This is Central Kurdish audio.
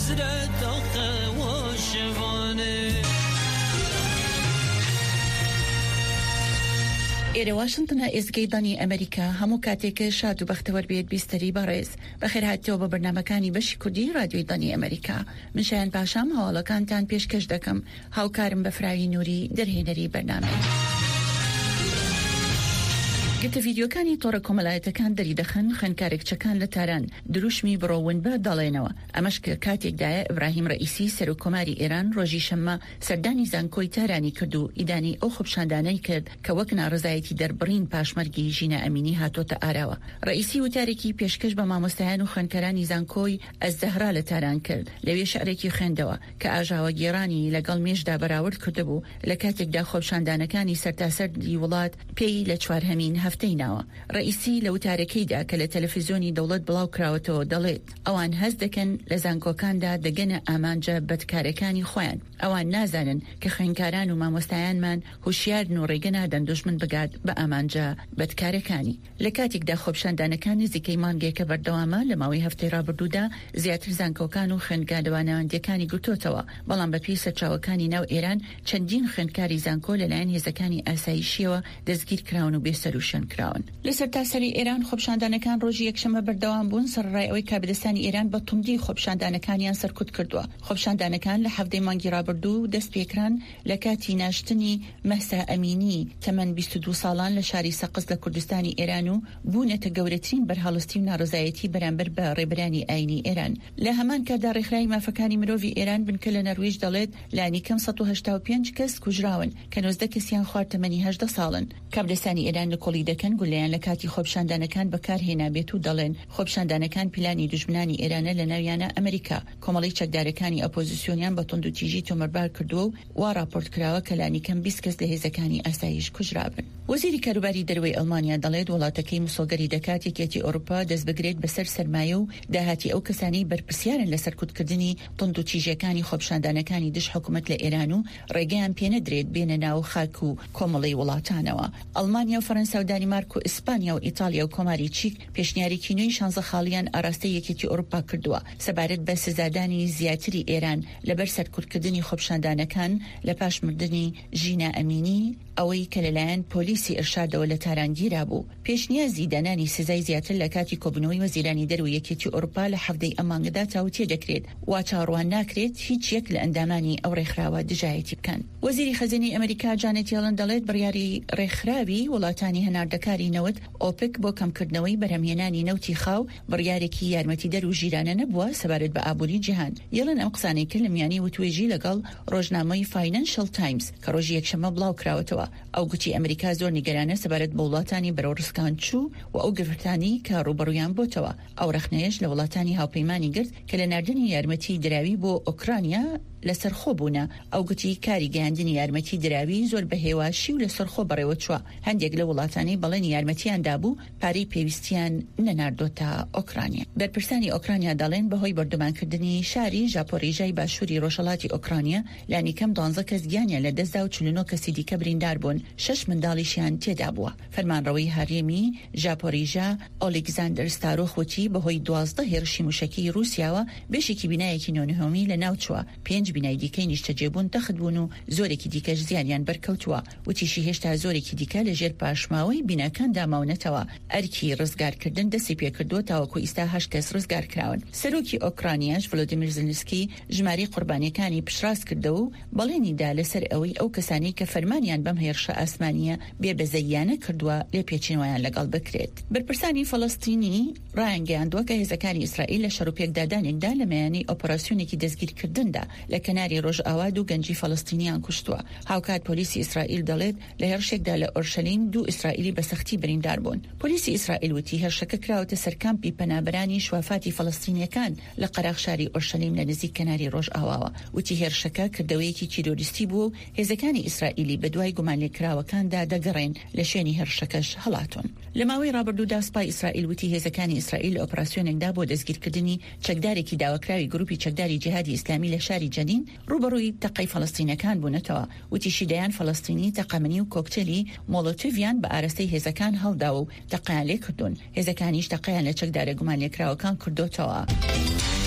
حسرت آخه و شوانه إلى واشنطن إزجيداني أمريكا همو كاتيك شاد وبختور بيت بيستري باريز بخير هاتيو ببرنامجاني بشي كردي راديو داني أمريكا من شان باشام هاولا كانتان بيشكش دكم هاو كارم بفراوي نوري درهينري برنامج قلت فيديو كاني طور كوملايتا كان دري دخن خنكارك چكان لتاران دروشمي بروون با دالينوا امشك كاتيك دايا ابراهيم رئيسي سرو كوماري ايران روجي شما سرداني زانكوي تاراني كردو ايداني او خبشانداني کرد كوكنا رزايتي دربرين پاشمرگي جينا اميني هاتو تاراوا رئيسي وتاريكي پیشکش بما مستهان و خنکراني زانكوي الزهرا لتاران کرد لوي شعريكي خندوا كاجاوا گيراني لقل ميجدا براورد كردبو لكاتيك دا خبشاندانكاني سرتاسر دي ولات بي لچوار همين هفتيناوا رئيسي لو تاركيدا كلا تلفزيوني دولت بلاو كراوتو دليت اوان هزدكن لزانكو كاندا دقنا امانجا بدكاركاني خوان اوان نازانن كخنكاران وما مستعان من هوشيار نوريقنا دن دجمن بقاد بامانجا بدكاركاني لكاتيك دا خوبشان دانكاني زي كيمان جيكا بردواما لماوي هفتي رابردودا زياتر زانكو كانو خنكادوانا ديكاني قلتوتوا بلان ببيسة چاوكاني ناو ايران چندين خنكاري زانكو للعين هزكاني اسايشيوا دزگير كراونو بيسروشن كراون لسر تاسري إيران خبشاندانكان روجي يكشمه بردوام بون سر رأيوي كابدستاني إيران بطمدي خبشاندانكانيان سر كد كردوا خبشاندانكان لحفظي مانجي رابردو دست بيكران لكاتي ناشتني مهسا أميني تمن 22 سالان لشاري سقز لكردستاني إيرانو بونة قورتين برهالستي ونارزايتي برانبر بريبراني آيني إيران لهمان كدار إخراي ما فكاني مروفي إيران بن كل نرويج دالت لاني كم 185 كس كجراون كانوا زدكسيان خوار 88 سالن كابدستاني إيران لكولي دكن قوليان لكاتي خبشاندانكان بكار هنا بيتو دالن خبشاندانكان بلاني دجمناني إيران لنويانا أمريكا كومالي چكداركاني أبوزيسيونيان بطندو تيجي تومربار كردو ورابورت كراوة كلاني كم بيسكس لهزكاني أسايش كجرابن وزيري كاروباري دروي ألمانيا دالد ولاتكي مسوغري دكاتي كيتي أوروبا دز بگريد بسر سرمايو داهاتي أو كساني برپسيارن لسر كردكردني طندو تيجيكاني خبشاندانكاني دش حكومة لإيرانو ريقان بيندريد بين ناو خاكو كومالي ولاتانوا ألمانيا وفرنسا ودانمارك وإسبانيا وإيطاليا وكوماري تشيك پیشنیاری کینوی شانزه خالیان آراسته یکیتی اروپا کردوا سبارت به سزادانی زیاتری ایران لبر سرکردنی خبشاندانکان لپاش مردنی جینا امینی اوی کللان پلیسی ارشاد دولت هرانگیرا بو پیشنیازی دانانی سزای زیاتر لکاتی کوبنوی وزیرانی درو یکیتی اروپا لحفظی امانگدا تاوتی دکرید و چاروان ناکرید هیچ یک لاندامانی او رخراوه دجایتی بکن وزیری خزینی امریکا جانت یلن دالت بریاری رخراوی ولاتانی هناردکاری نوت اوپک بو کم کردنوی برهمهێنانی نەوتی خاو بڕیارێکی یارمەتیدەر و ژیرانە نەبووە سەبارەت بە ئابووری جیهان یەڵێن ئەم قسانەی کرد لە میانی وتوێژی لەگەڵ ڕۆژنامەی فاینانشل تایمز کە ڕۆژی یەکشەمە بڵاو کراوەتەوە ئەو گوتی ئەمریکا زۆر نیگەرانە سەبارەت بە وڵاتانی بەرەو ڕسکان چوو و ئەو گرفتانی کە ڕوبەڕوویان بۆتەوە ئەو رەخنەیەش لە وڵاتانی هاوپەیمانی گرت کە لە ناردنی یارمەتی دراوی بۆ ئۆکرانیا لەسەر خۆبوونە ئەو گوتی کاری گەیاندنی یارمەتی دراوی زۆر بە هێواشی و لەسەر خۆ بەڕێوە چووە هەندێک لە وڵاتانی بەڵێنی یارمەتیاندا بوو پارەی پێویستیان نەناردۆتە ئۆکرانیا بەرپرسانی ئۆکرانیا دەڵێن بەهۆی بەردەمانکردنی شاری ژاپۆریژای باشووری ڕۆژهەڵاتی ئۆکرانیا لانی کەم 12 کەس گیانیان لە دەستدا و 49 کەسی دیکە بریندار بوون 6 منداڵیشیان تێدا بووە فەرمانڕەوەی هەرێمی ژاپۆریژا ئۆلێگزاندەر ستارۆخ وتی بەهۆی 12 هێرشی موشەکی رووسیاوە بێشێکی بینایەکی نۆنهۆمی لە ناوچووە 5 بینای دیکەی نیشتەجێبوون تەخت بوون و زۆرێکی دیکەش زیانیان بەرکەوتووە وتیشی هێشتا زۆرێکی دیکە لەژێر پاشماوەی بینەکان داماونەتەوە ئەرکی ڕزگارکردن دەستی پێکردووە تاوەکو ئیستا 8 کەس ڕزگار کراون سەرۆکی ئۆکرانیاش ڤلۆدیمیر زلنسکی ژمارەی قوربانیەکانی پشتڕاست کردەوە و بەڵێنیدا لەسەر ئەوەی ئەو کەسانی کە فەرمانیان بەم هێرشە ئاسمانیە بێبەزەییانە کردووە لێ پێچینەوەیان لەگەڵ بکرێت بەرپرسانی فەڵەستینی ڕایانگەیاندووە کە هێزەکانی ئیسرائیل لە شەڕوپێکدادانێکدا لە مەیانی ئۆپەراسیۆنێکی دەستگیرکردندا لە کەناری ڕۆژئاوا و گەنجی فەڵەستینیان کوشتووە هاوکات پۆلیسی ئیسرائیل دەڵێت لە هێرشێکدا لە ئۆرشەلیم 2 ئیسرائیلی بەسەختی بریندار بوون پۆلیسی ئیسرائیل وتی هێرشەکە کراوەتە سەر کامپی پەنابەرانی شوافاتی فەڵەستینیەکان لە قەراغ شاری ئۆرشەلیم لە نزیک کەناری ڕۆژئاواوە وتی هێرشەکە کردەوەیەکی تیرۆریستی بوو و هێزەکانی ئیسرائیلی بەدوای گومانلێکراوەکاندا دەگەڕێن لە شوێنی هێرشەکەش هەڵاتون لە ماوەی ڕابردوودا سپای ئیسرائیل وتی هێزەکانی ئیسرائیل لە ئۆپەراسیۆنێکدا بۆ دەستگیرکردنی چەکدارێکی داواکراوی گروپی چەکداری جیهادی ئیسلامی لە شاری جەنین ڕوبەڕووی تەقەی فەڵەستینەکان بوونەتەوە وتی شیدەیان فەڵەستینی تەقەمنی و کۆکتێلی مۆڵۆتۆڤیان بە ئاراستەی هێزەکان هەڵداوە و تەقەیان لێ کردوون هێزەکانیش تەقەیان لە چەکدارە گومانلێکراوەکان کردوتەوە